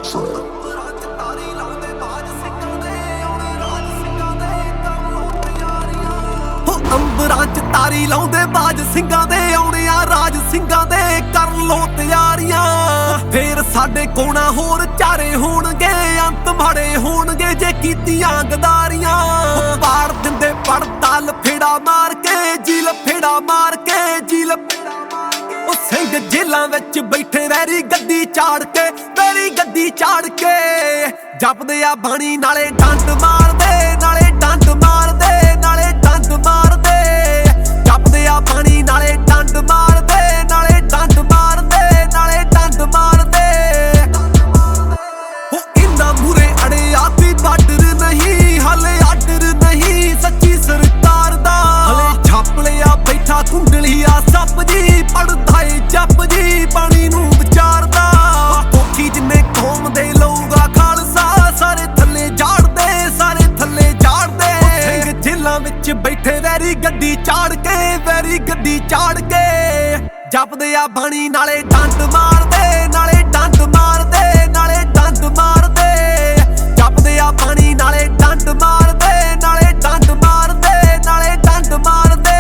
trap. ਅੰਬਰਾਂ 'ਚ ਤਾਰੀ ਲਾਉਂਦੇ ਬਾਜ ਸਿੰਘਾਂ ਦੇ ਆਉਣੇ ਆ ਰਾਜ ਸਿੰਘਾਂ ਦੇ ਕਰ ਲੋ ਤਿਆਰੀਆਂ। ਫੇਰ ਸਾਡੇ ਕੋਣਾ ਹੋਰ ਚਾਰੇ ਹੋਣਗੇ ਅੰਤ ਮਾੜੇ ਹੋਣਗੇ ਜੇ ਕੀਤੀਆਂ ਗਦਾਰੀਆਂ। ਪਾੜ ਦਿੰਦੇ ਪੜਤਾ ਲਫੇੜਾ ਮਾਰ ਕੇ ਜੀ ਲਫੇੜਾ ਮਾਰ ਕੇ ਜੀ ਉਹ ਸਿੰਘ ਜੇਲਾਂ ਵਿੱਚ ਬੈਠੇ ਵੈਰੀ ਗੱਦੀ ਚਾੜ ਕੇ ਵੈਰੀ ਗੱਦੀ ਚਾੜ ਕੇ ਜਪਦੇ ਆ ਬਾਣੀ ਨਾਲੇ ਡੰਡ ਮਾਰਦੇ ਨਾਲੇ ਡੰਡ ਮਾਰਦੇ ਨਾਲੇ ਡੰਡ ਮਾਰਦੇ ਜਪਦੇ ਆ ਬਾਣੀ ਨਾਲੇ ਡੰਡ ਮਾਰਦੇ ਨਾਲੇ ਡੰਡ ਮਾਰਦੇ ਨਾਲੇ ਡੰਡ ਮਾਰਦੇ। ਹੋ ਇੰਨਾ ਮੂਰੇ ਅੜੇ ਆਤੀ ਬਾਰਡਰ ਨਹੀਂ ਹਲੇ ਆਰਡਰ ਨਹੀਂ ਸੱਚੀ ਸਰਕਾਰ ਦਾ ਹਲੇ ਛਾਪ ਲਿਆ ਬੈਠਾ ਕੁੰਡਲੀ ਆ ਸੱਪ ਜੀ ਪੜਦਾ ਏ ਜਪ ਜੀ ਪਾਣੀ ਨੂੰ ਵਿਚਾਰਦਾ। ਕੋਠੀ ਜਿੰਨੇ ਕੌਮ ਦੇ ਲਊਗਾ ਖਾਲਸਾ ਸਾਰੇ ਥੱਲੇ ਝਾੜਦੇ ਸਾਰੇ ਥੱਲੇ ਝਾੜਦੇ। ਸਿੰਘ ਜੇਲਾਂ ਵਿੱਚ ਬੈਠੇ ਵੈਰੀ ਗੱਡੀ ਚਾੜ ਕੇ ਵੈਰੀ ਗੱਡੀ ਚਾੜ ਕੇ ਜਪਦੇ ਆ ਬਾਣੀ ਨਾਲੇ ਡੰਡ ਮਾਰਦੇ ਨਾਲੇ ਡੰਡ ਮਾਰਦੇ ਨਾਲੇ ਡੰਡ ਮਾਰਦੇ ਜਪਦੇ ਆ ਬਾਣੀ ਨਾਲੇ ਡੰਡ ਮਾਰਦੇ ਨਾਲੇ ਡੰਡ ਮਾਰਦੇ ਨਾਲੇ ਡੰਡ ਮਾਰਦੇ।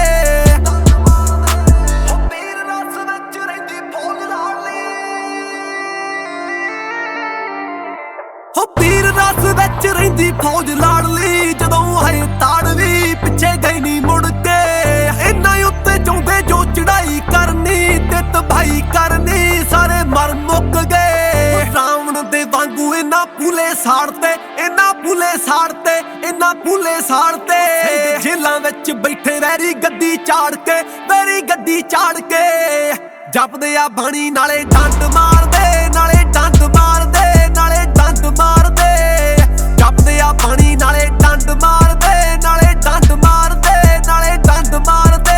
ਹੋ ਪੀਰ ਰਸ ਵਿੱਚ ਰਹਿੰਦੀ ਫੌਜ ਲਾੜਲੀ ਜਦੋਂ ਆਏ ਤਾੜਵੀ ਪਿੱਛੇ ਗਈ ਨਹੀਂ ਮੁੜ ਕੇ। ਇਹਨਾਂ ਉੱਤੇ ਚਾਹੁੰਦੇ ਜੋ ਚੜਾਈ ਕਰਨੀ ਤੇ ਤਬਾਈ ਕਰਨੀ ਸਾਰੇ ਮਰ ਮੁੱਕ ਗਏ। ਰਾਵਣ ਦੇ ਵਾਂਗੂ ਇਹਨਾਂ ਪੂਲੇ ਸਾੜਤੇ ਇਹਨਾਂ ਪੂਲੇ ਸਾੜਤੇ ਇਹਨਾਂ ਪੂਲੇ ਸਾੜਤੇ। ਜੇਲਾਂ ਵਿੱਚ ਬੈਠੇ ਵੈਰੀ ਗੱਦੀ ਚਾੜ ਕੇ ਵੈਰੀ ਗੱਦੀ ਚਾੜ ਕੇ ਜਪਦੇ ਆ ਬਾਣੀ ਨਾਲੇ ਡੰਡ ਮਾਰਦੇ ਨਾਲੇ ਡੰਡ ਮਾਰਦੇ ਨਾਲੇ ਡੰਡ ਮਾਰਦੇ ਜਪਦੇ ਆ ਬਾਣੀ ਨਾਲੇ ਡੰਡ ਮਾਰਦੇ ਨਾਲੇ ਡੰਡ ਮਾਰਦੇ ਨਾਲੇ ਡੰਡ ਮਾਰਦੇ।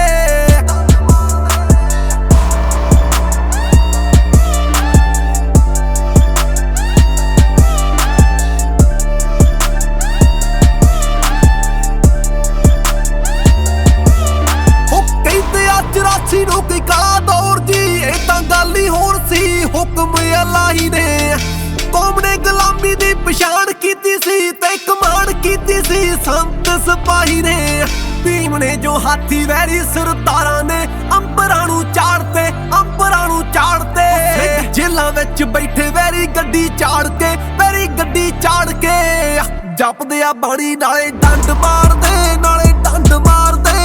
ਉਹ ਕਹਿੰਦੇ ਆ 84 ਨੂੰ ਕੀ ਕਾਲਾ ਦੌਰ ਜੀ ਇਹ ਤਾਂ ਗੱਲ ਹੀ ਹੋਰ ਸੀ ਹੁਕਮ ਅਲਾਹੀ ਨੇ। ਕੌਮ ਨੇ ਗੁਲਾਮੀ ਦੀ ਪਛਾਣ ਕੀਤੀ ਸੀ ਤੇ ਕਮਾਂਡ ਕੀਤੀ ਸੀ ਸੰਤ ਸਿਪਾਹੀ ਨੇ। ਭੀਮ ਨੇ ਜੋ ਹਾਥੀ ਵੈਰੀ ਸਰਦਾਰਾਂ ਨੇ ਅੰਬਰਾਂ ਨੂੰ ਚਾੜਤੇ ਅੰਬਰਾਂ ਨੂੰ ਚਾੜਤੇ। ਜੇਲਾਂ ਵਿੱਚ ਬੈਠੇ ਵੈਰੀ ਗੱਡੀ ਚਾੜ ਕੇ ਵੈਰੀ ਗੱਡੀ ਚਾੜ ਕੇ ਜਪਦੇ ਆ ਬਾਣੀ ਨਾਲੇ ਡੰਡ ਮਾਰਦੇ ਨਾਲੇ ਡੰਡ ਮਾਰਦੇ